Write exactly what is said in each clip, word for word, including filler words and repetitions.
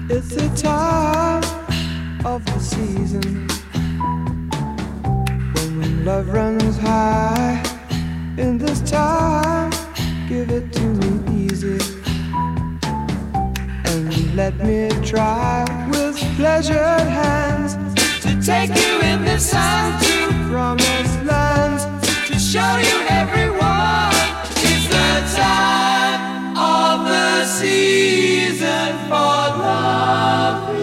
It's the time of the season when love runs high. In this time, give it to me easy and let me try with pleasured hands to take you in the sun to promised lands, to show you everyone. It's the time of the season for loving.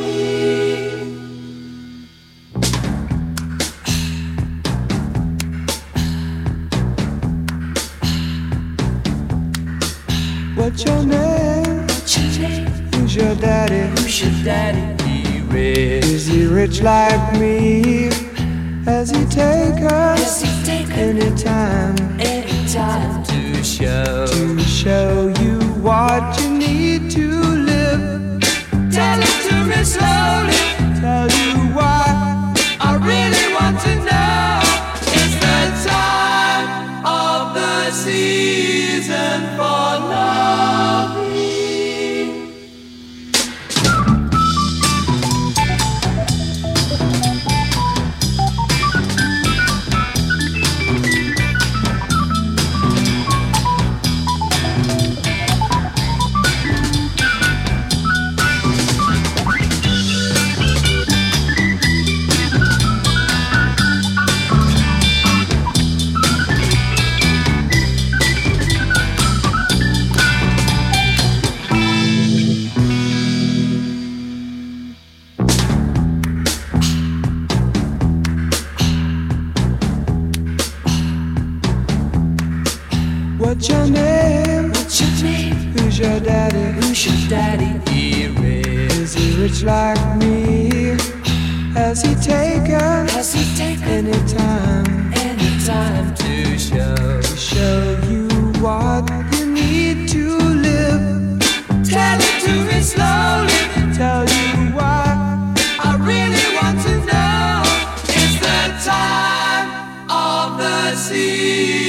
What's your name? What's your name? Who's your daddy? Who's your daddy? He rich. Is he rich like me? Has he take us Has he take anytime? Anytime to show To show you what you need to live. Tell it to me slowly. Tell you why I really want to know. It's the time of the season for loving. What's your name? What's your name? Who's your daddy? Who's your daddy? He rich. Is he rich like me? Has he take us Has he taken anytime? anytime to show To show you what you need to live. Tell it to me slowly. Tell you why I really want to know. It's the time of the season.